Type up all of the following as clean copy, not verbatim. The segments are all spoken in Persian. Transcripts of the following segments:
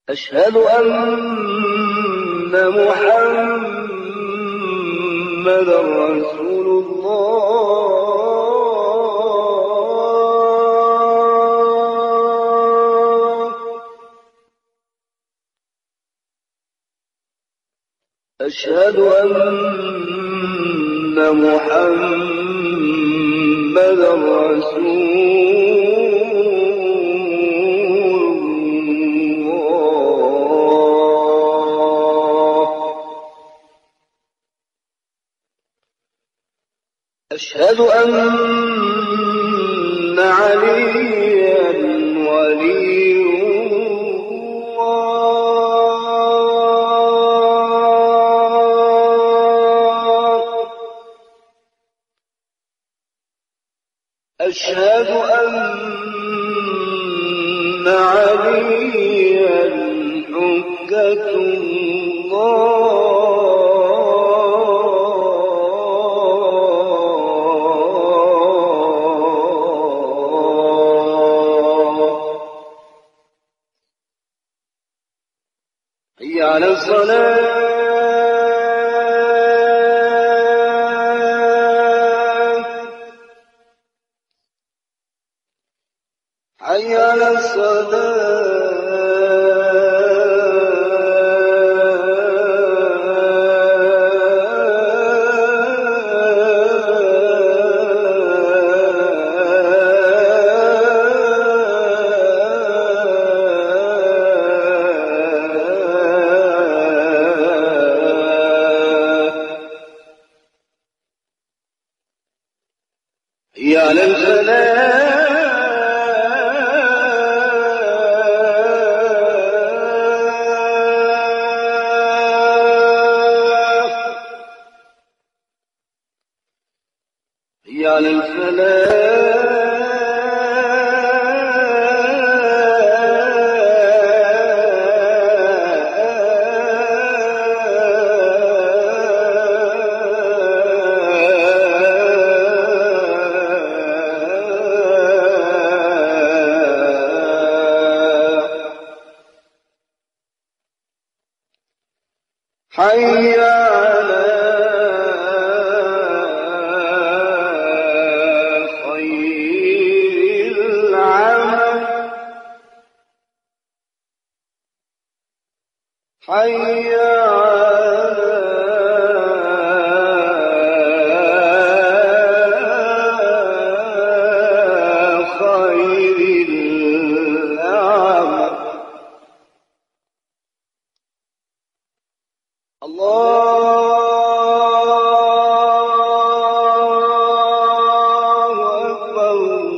أشهد أن محمدًا رسول الله. أشهد أن محمدًا رسول أشهد أن عليا ولي الله. أشهد أن عليا حجة الله. حي على الصلاة. حي على حي على الفلاح. حي على الفلاح. حي على خير العمل. حي على خير العمل. الله أكبر.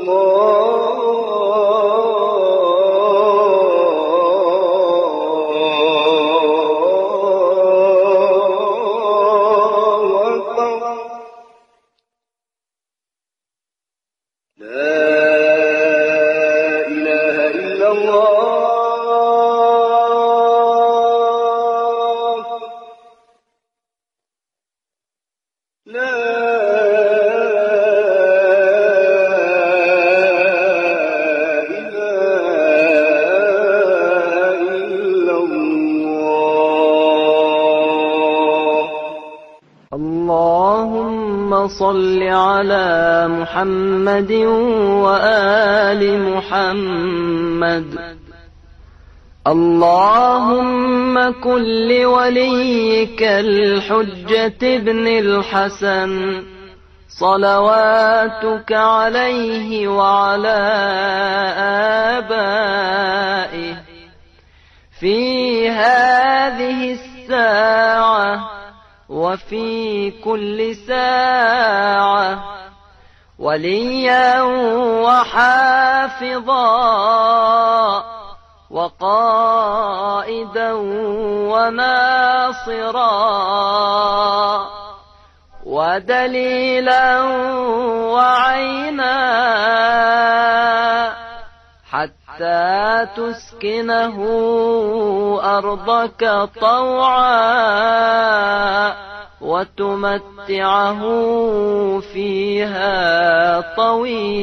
الله أكبر. لا إله إلا الله. لا إله إلا الله. اللهم صل على محمد وآل محمد. اللهم كن لوليك الحجة ابن الحسن صلواتك عليه وعلى آبائه في هذه الساعة وفي كل ساعة وليا وحافظا وقائدا وناصرا ودليلا وعينا حتى تسكنه أرضك طوعا وتمتعه فيها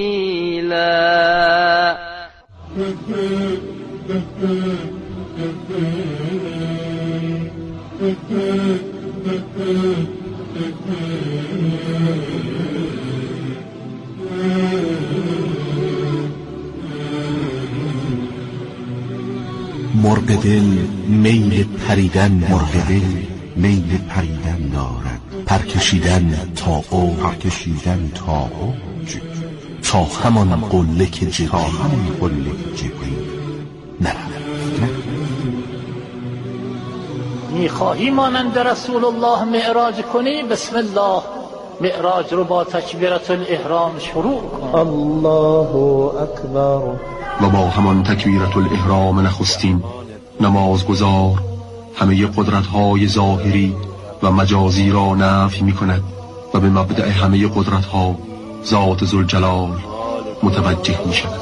طويلا. مرغ دل میل پریدن، مرغ دل میل پریدن دارد، پرکشیدن تا اوج تا همان قله که جبرئیل نرفت. میخواهی مانند رسول الله معراج کنی؟ بسم الله، معراج رو با تکبیرت الاحرام شروع کن. الله اکبر. و با همان تکبیرت الاحرام نخستین نمازگزار همه قدرت‌های ظاهری و مجازی را نفی می‌کند و به مبدأ همه قدرت‌ها ذات ذوالجلال متوجه می‌شود.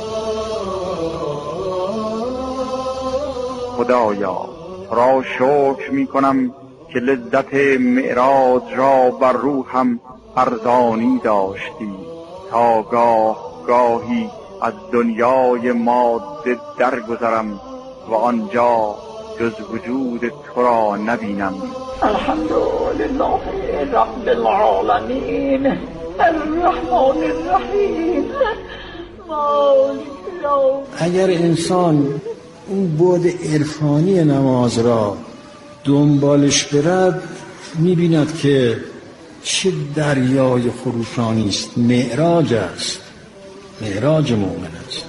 خدایا را شکر می‌کنم که لذت معراج را بر روحم ارزانی داشتی تا گاهی از دنیای ماده درگذرم و آنجا جز وجود تو را نبینم. الحمدلله رب العالمین الرحمن الرحیم مالک یوم. اگر انسان اون بعد عرفانی نماز را دنبالش برد می‌بیند که چه دریای خروشانی است. معراج است، معراج مؤمن است.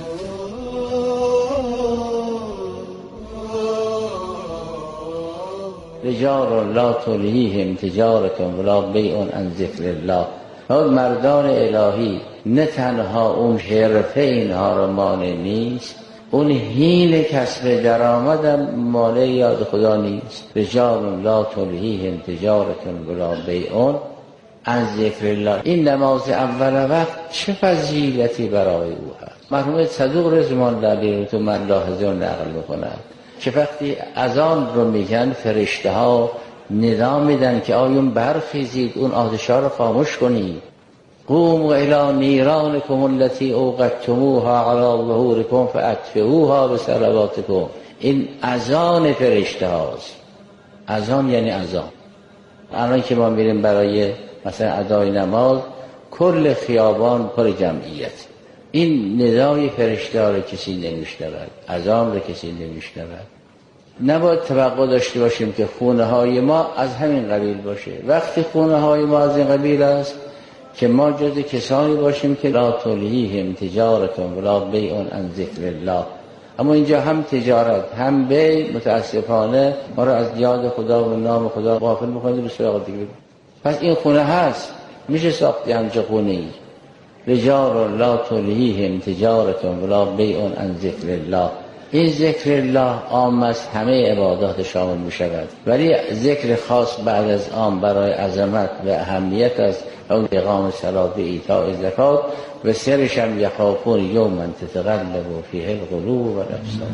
رجال لا تلهیهم تجارت ولا بیع عن ذکر الله. مردان الهی نه تنها اون حرفه اینها را مانع نیست، اون حین کسب درآمدم مانع یاد خدا نیست. رجال لا تلهیهم تجارت ولا بیع عن ذکر الله. این نماز اول وقت چه فضیلتی برای او هست. مرحوم صدوق رضوان الله علیه تو من لاحظه و نقل میکنند که وقتی اذان رو میگن فرشته ها ندا میدن که آیون برخیزید، اون آتش ها رو خاموش کنید. قوموا الی نیرانکم التی اوقدتموها علی ظهورکم فاطفئوها بصلواتکم. این اذان فرشته هاست. اذان یعنی اذان. الان که ما میریم برای مثلا ادای نماز، کل خیابان پر جمعیت، این ندای فرشته ها رو کسی نمیشنود، اذان رو کسی نمیشنود. نباید توقع داشته باشیم که خونه های ما از همین قبیل باشه. وقتی خونه های ما از این قبیل است که ما جز کسانی باشیم که لا تلهیهم تجارت ولا بیع عن ذکر الله. اما اینجا هم تجارت هم بیع متاسفانه ما رو از یاد خدا و نام خدا غافل می‌کنه. به سراغ دیگه پس این خونه هست، میشه ساختی همچه خونه ای. رجال لا تلهیهم تجارت ولا بیع عن ذکر الله. این ذکر الله عام از همه عبادات شامل می شود، ولی ذکر خاص بعد از آن برای عظمت و اهمیت است. اون اقام صلات و ایتاء زکات و سرش هم یخافون یوما تتقلب فیه القلوب و الابصار.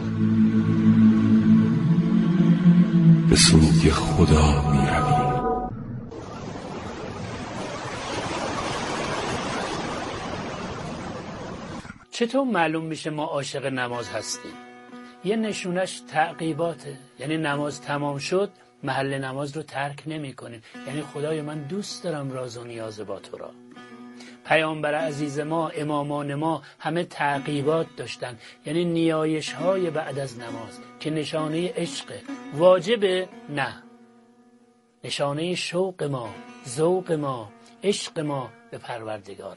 به سوی خدا می رویم. چطور معلوم میشه ما عاشق نماز هستیم؟ یه نشونش تعقیباته. یعنی نماز تمام شد محل نماز رو ترک نمی کنیم. یعنی خدای من دوست دارم راز و نیاز با تو را. پیامبر عزیز ما، امامان ما همه تعقیبات داشتن، یعنی نیایش های بعد از نماز که نشانه عشق. واجبه؟ نه، نشانه شوق ما، ذوق ما، عشق ما به پروردگاره.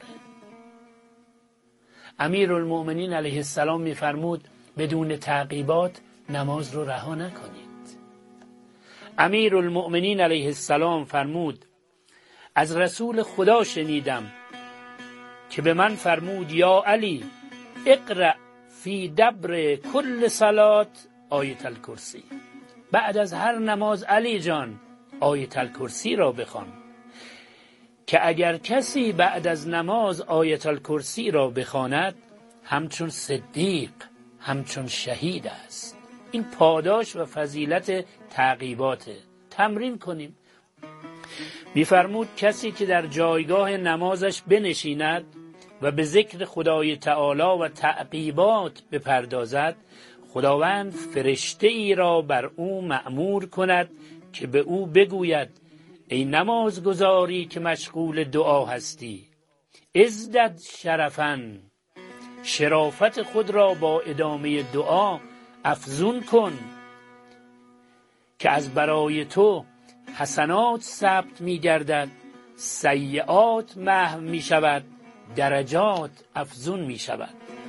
امیرالمؤمنین علیه السلام میفرمود بدون تعقیبات نماز رو رها نکنید. امیرالمؤمنین علیه السلام فرمود از رسول خدا شنیدم که به من فرمود یا علی اقرأ فی دبر کل صلات آیت الکرسی. بعد از هر نماز علی جان آیت الکرسی را بخوان، که اگر کسی بعد از نماز آیت الکرسی را بخواند همچون صدیق، همچون شهید است. این پاداش و فضیلت تعقیباته. تمرین کنیم. میفرمود کسی که در جایگاه نمازش بنشیند و به ذکر خدای تعالی و تعقیبات بپردازد، خداوند فرشته ای را بر او مأمور کند که به او بگوید ای نمازگزاری که مشغول دعا هستی، ازدد شرفاً، شرافت خود را با ادامه دعا افزون کن که از برای تو حسنات ثبت می گردد، سیئات محو می شود، درجات افزون می شود.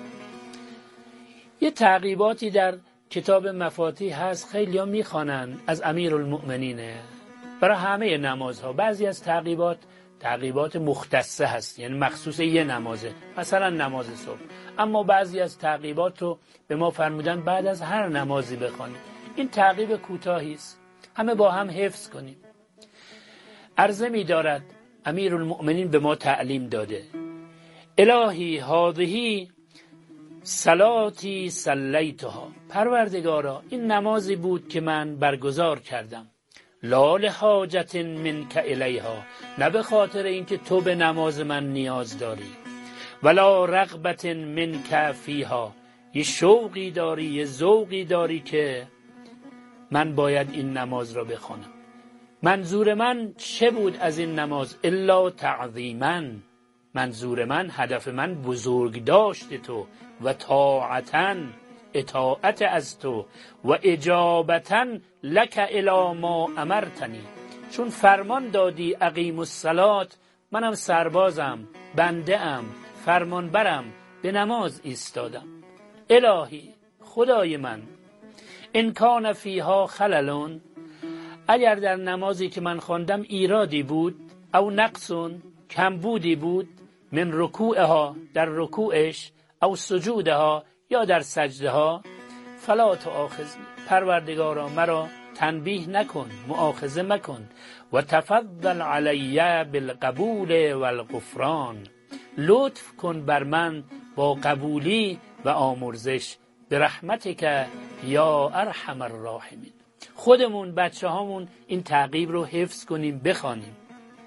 یه تعقیباتی در کتاب مفاتیح هست، خیلی ها می خوانند، از امیرالمؤمنینه برای همه نمازها. بعضی از تعقیبات مختصه هست، یعنی مخصوص یه نمازه، مثلا نماز صبح، اما بعضی از تعقیبات رو به ما فرمودن بعد از هر نمازی بخوانیم. این تعقیب کوتاهی است، همه با هم حفظ کنیم. عرضه می دارد امیرالمؤمنین به ما تعلیم داده الهی هذه صلاتی صلیتها، پروردگارا این نمازی بود که من برگزار کردم، لا لحاجت منک الیها، نه به خاطر اینکه تو به نماز من نیاز داری، ولا رغبت منک فیها، یه شوقی داری، یه ذوقی داری که من باید این نماز را بخونم. منظور من چه بود از این نماز؟ الا تعظیما، منظور من، هدف من بزرگ داشت تو، و طاعتا، اطاعت از تو، و اجابتا لک الی ما امرتنی، چون فرمان دادی اقیم الصلات، منم سربازم، بنده ام، فرمان برم، به نماز ایستادم. الهی خدای من، ان کان فیها خلل، اگر در نمازی که من خواندم ایرادی بود، او نقصون، کمبودی بود، من رکوعها، در رکوعش، او سجودها، یا در سجدها، فلا تؤاخذنی، پروردگارا مرا تنبیه نکن، مؤاخذه مکن، و تفضل علی بالقبول والغفران، لطف کن بر من با قبولی و آمرزش، به رحمتک یا ارحم الراحمین. خودمون، بچه هامون این تعقیب رو حفظ کنیم، بخوانیم.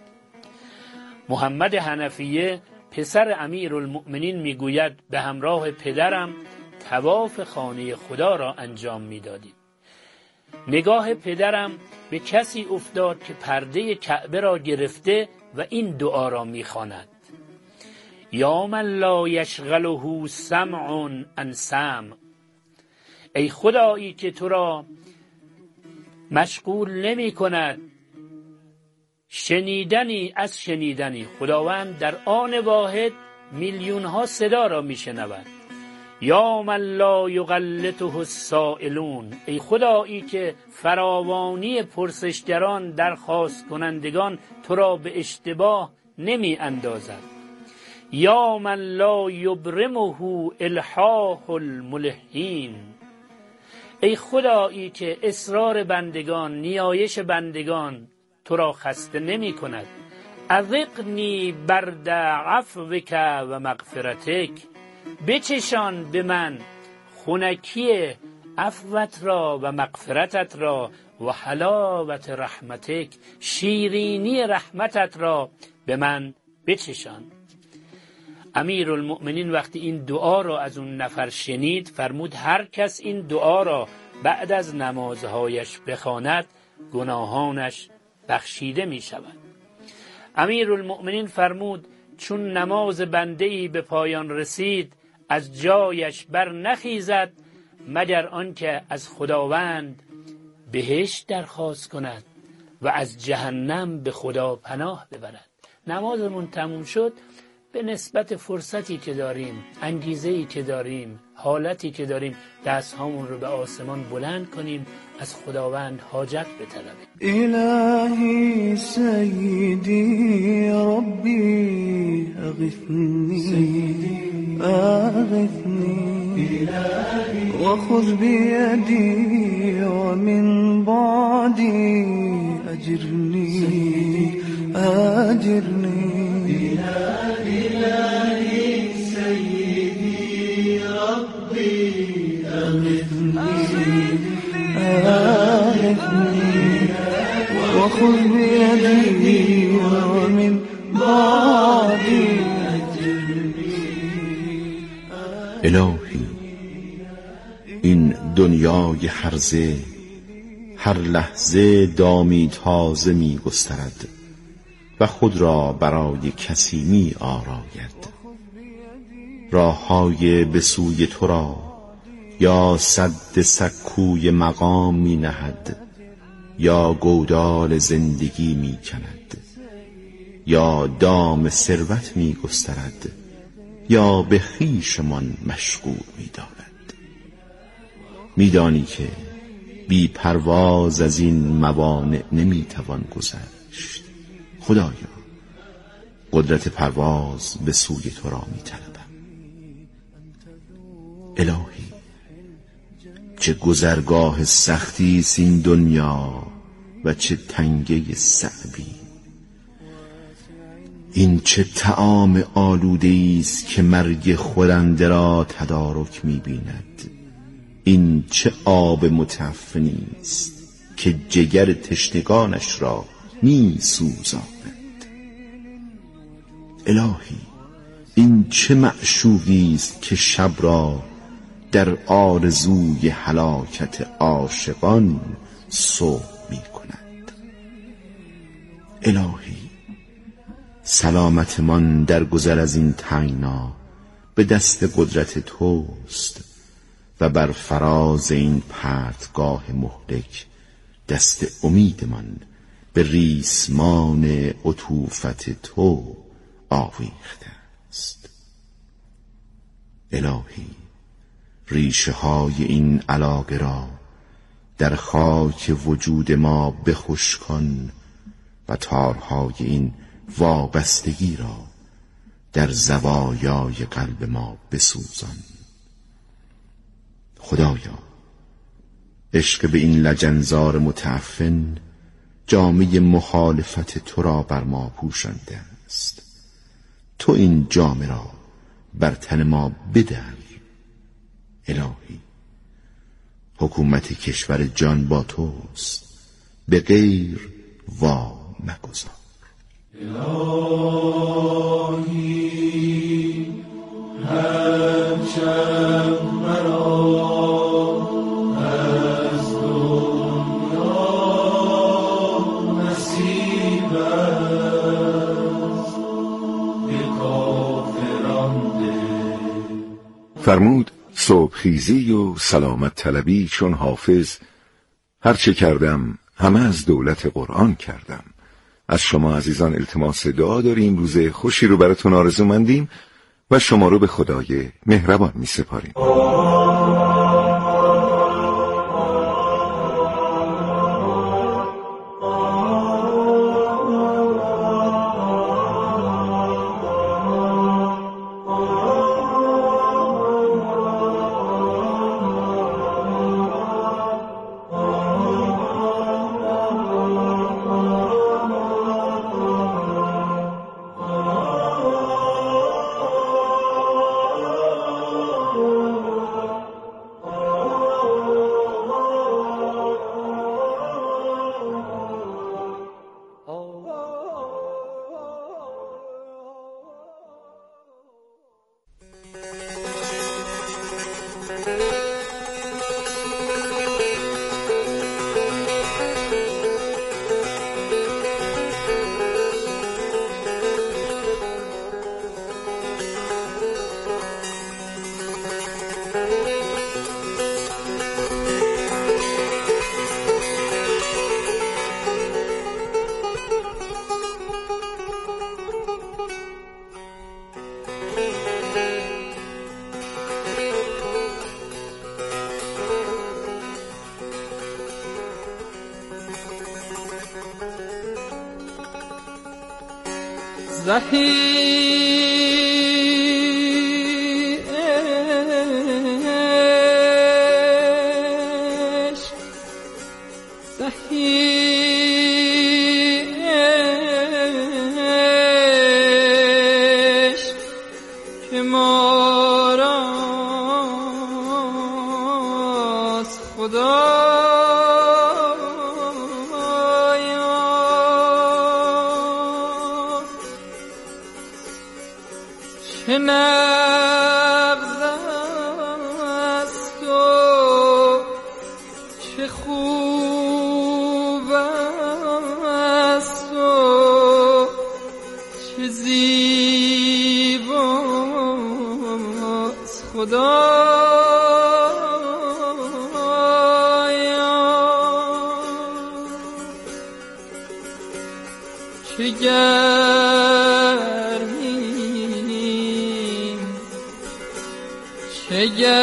محمد حنفیه پسر امیرالمؤمنین میگوید به همراه پدرم طواف خانه خدا را انجام میدادیم. نگاه پدرم به کسی افتاد که پرده کعبه را گرفته و این دعا را میخواند: یا من لا یشغله سمع عن سمع، ای خدایی که تو را مشغول نمی کند شنیدنی از شنیدنی. خداوند در آن واحد میلیون ها صدا را می شنود. یا من لا یغلطه السائلون، ای خدایی که فراوانی پرسشگران، درخواست کنندگان تو را به اشتباه نمی اندازد. یا من لا یبرمه الحاح الملحین، ای خدایی که اصرار بندگان، نیایش بندگان تو را خسته نمی کند. اذقنی برد عفوک و مغفرتک، بچشان به من خنکی عفوت را و مغفرتت را، و حلاوت رحمتک، شیرینی رحمتت را به من بچشان. امیرالمؤمنین وقتی این دعا را از اون نفر شنید، فرمود هر کس این دعا را بعد از نمازهایش بخواند گناهانش بخشیده می شود. امیرالمؤمنین فرمود چون نماز بنده‌ای به پایان رسید، از جایش بر نخیزد مگر آنکه از خداوند بهشت درخواست کند و از جهنم به خدا پناه ببرد. نمازمون تموم شد، به نسبت فرصتی که داریم، انگیزه‌ای که داریم، حالتی که داریم، دستهامون رو به آسمان بلند کنیم، از خداوند حاجت بطلبیم. الهی سیدی ربی اغثنی و خذ بیدی و من بعدی اجرنی إلهي سيدي ربي أغثني وخذ بيدي ومن بعدي الهی این دنیای هرزه هر لحظه دامی تازه می گسترد و خود را برای کسی می آراید. راههای به سوی تو را یا سد سکوی مقام می نهد، یا گودال زندگی می کند، یا دام ثروت می گسترد، یا به خویشمان مشغول می دارد. می دانی که بی پرواز از این موانع نمی توان گذشت. خدایا، قدرت پرواز به سوی تو را می طلبم. الهی، چه گذرگاه سختی است این دنیا و چه تنگه صعبی. این چه طعام آلوده است که مرگ خورنده را تدارک می بیند. این چه آب متعفنی است که جگر تشنگانش را می سوزاند. الهی، این چه معشوقی است که شب را در آرزوی هلاکت عاشقان صبح می کند. الهی، سلامتمان در گذر از این تنگنا به دست قدرت توست و بر فراز این پرتگاه مهلک دست امیدمان به ریسمان عطوفت تو آویخته است. الهی، ریشه های این علاقه را در خاک وجود ما بخوش کن و تارهای این وابستگی را در زوایای قلب ما بسوزان. خدایا، عشق به این لجنزار متعفن جامه مخالفت تو را بر ما پوشانده است. تو این جامه را بر تن ما بدر. الهی، حکومت کشور جان با توست، به غیر وا مگذار. الهی، هرچند مرا از دنیا نصیب است، به کافران ده. فرمود صبحخیزی و سلامت طلبی چون حافظ، هرچه کردم همه از دولت قرآن کردم. از شما عزیزان التماس دعا داریم، روز خوشی رو براتون آرزو مندیم و شما رو به خدای مهربان می سپاریم. چه نغز است و چه گرمیم چه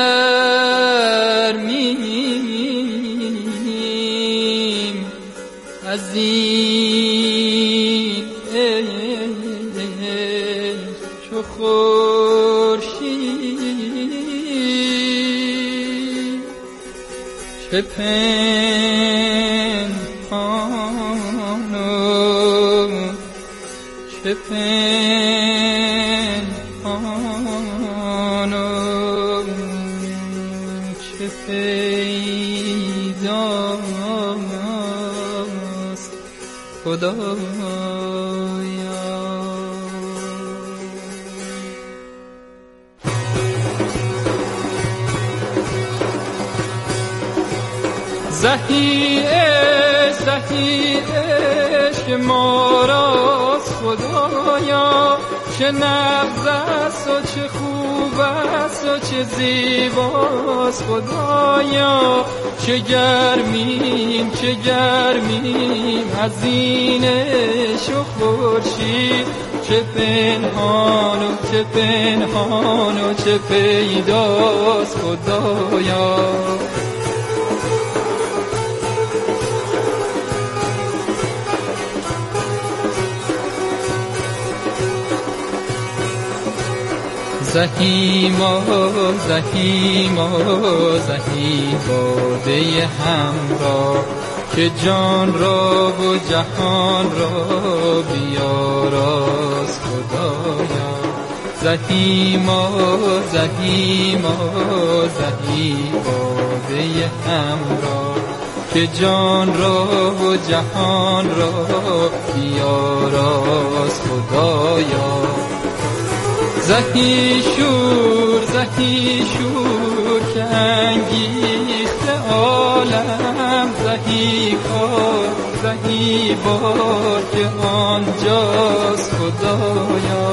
گرمیم از این چو خورشید چه پنهان و چه پنهان و چه پیداست خدایا. زهی عشق ما راست خدایا، چه نغز است و چه خوب است و چه زیباست خدایا. چه گرمیم چه گرمیم از این عشق و خورشید، چه پنهان و چه پنهان و چه پیداست خدایا. زهیما زهیما زهی باده همراه، که جان را و جهان را بیاراست خدایا. زهیما زهیما زهی باده همراه، که جان را و جهان را بیاراست خدایا. زهی شور که انگیخته عالم، زهی کار زهی بار که آنجاست خدایا.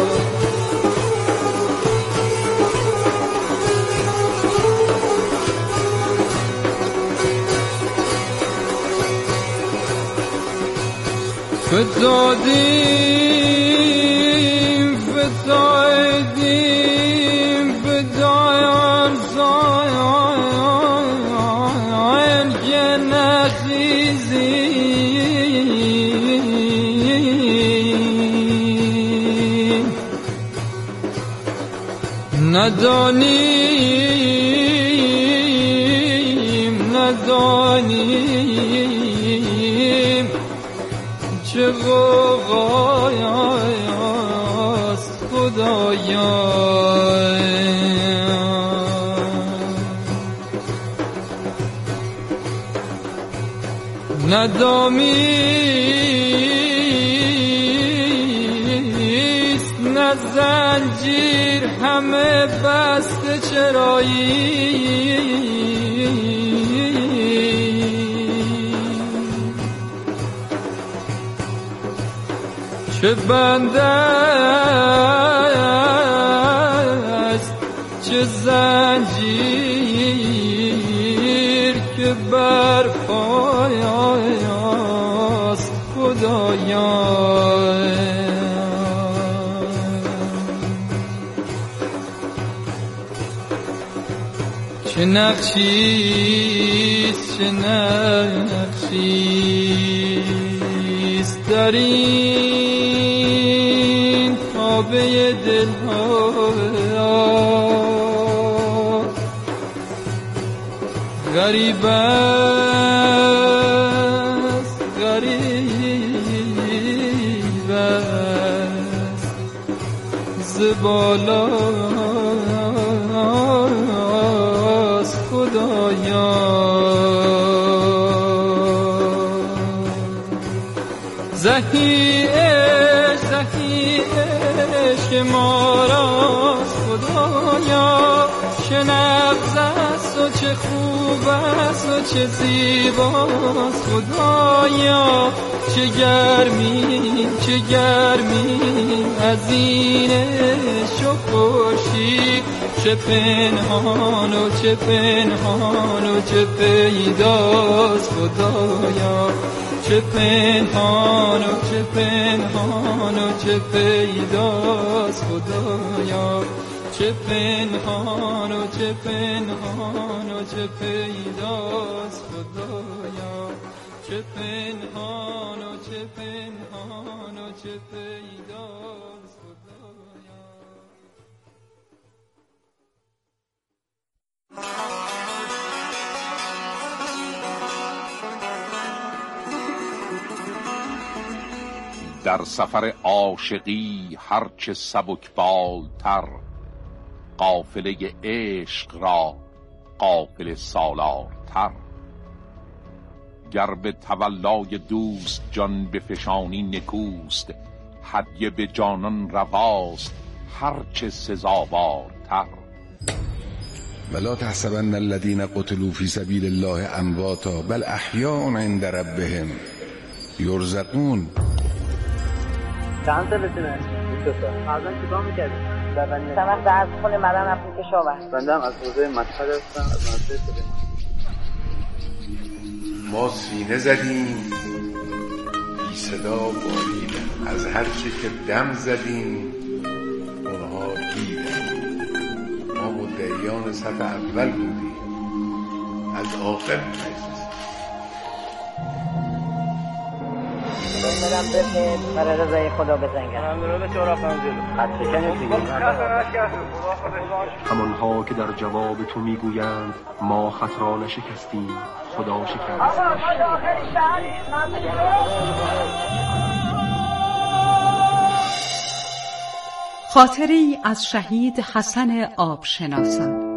بدادیم بدایم زاین یه نخیزیم، ندانیم چه غوغایاست خدایا. ندامیست نه زنجیر همه بسته چرایی، چه بنده است چه زنجیر که بر پایست خدایا. چه نقشیست چه نقشیست در این تابه دلها، غریب است غریب است زبالاست خدایا. زهی عشق ما راست خدایا، چه نغز است و چه چه خوب است و چه زیباست خدایا، چه گرمی چه گرمی از این عشق و خورشید، چه پنهان و چه پنهان و چه پیداست خدایا، چه پنهان و چه پنهان و چه پیداست خدایا، چه پنهان و چه پنهان و چه پیداست خدایا، چه پنهان و چه پنهان و چه پیداست خدایا. در سفر عاشقی هرچه سبکبالتر، قافله عشق را قافله سالارتر. گر به تولای دوست جان بفشانی نکوست، هدیه به جانان رواست هرچه سزاوارتر. ولا تحسبن الذين قتلوا في سبيل الله امواتا بل احیاء عند ربهم یرزقون. چند سالتونه؟ 22 سال. فرزن چیکار می‌کردی؟ سمت درس خونه مدن رفتیم کشاورز. بنده هم از حوزه مشهد هستم، از مدرسه سلیمان. ما سینه زدیم بی صدا باریدن، از هر چه که دم زدیم اونها دیدن. ما مدعیان صف اول بودیم، از آخر نشستیم. برم بپید برای رضای خدا بزنگم. من رو به چورا فنزیلو خط شکنید دیگه. همانها که در جواب تو میگویند ما خط را نشکستیم خدا شکست. خاطری از شهید حسن آبشناسان.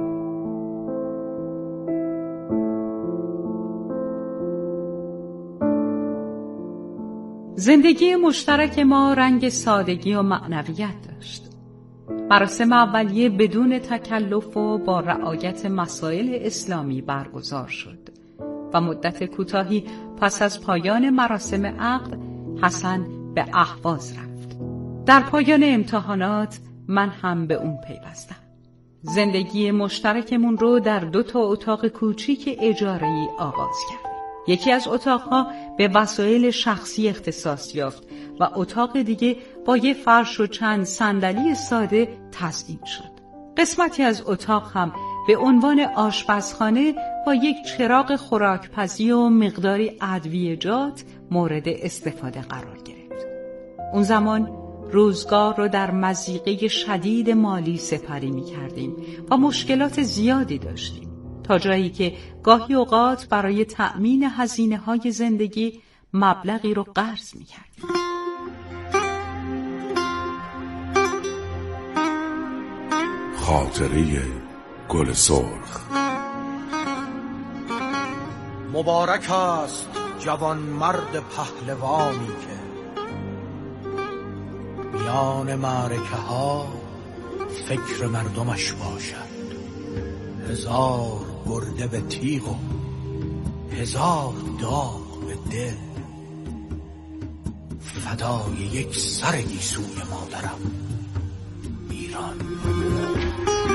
زندگی مشترک ما رنگ سادگی و معنویت داشت. مراسم اولیه بدون تکلف و با رعایت مسائل اسلامی برگزار شد و مدت کوتاهی پس از پایان مراسم عقد حسن به اهواز رفت. در پایان امتحانات من هم به اون پیوستم. زندگی مشترکمون رو در 2 اتاق کوچیک اجاره‌ای آغاز کردیم. یکی از اتاقها به وسایل شخصی اختصاص یافت و اتاق دیگه با یه فرش و چند صندلی ساده تزیین شد. قسمتی از اتاق هم به عنوان آشپزخانه با یک چراغ خوراکپزی و مقداری ادویه‌جات مورد استفاده قرار گرفت. اون زمان روزگار رو در مضیقه شدید مالی سپری می کردیم و مشکلات زیادی داشتیم، تا جایی که گاهی اوقات برای تأمین هزینه‌های زندگی مبلغی رو قرض می کردیم. خاطره گل سرخ. مبارک است جوان مرد پهلوانی که میان معرکه ها فکر مردمش باشد. 1000 گرده به تیغ و 1000 داغ به دل، فدای یک سر گیسوی مادرم ایران.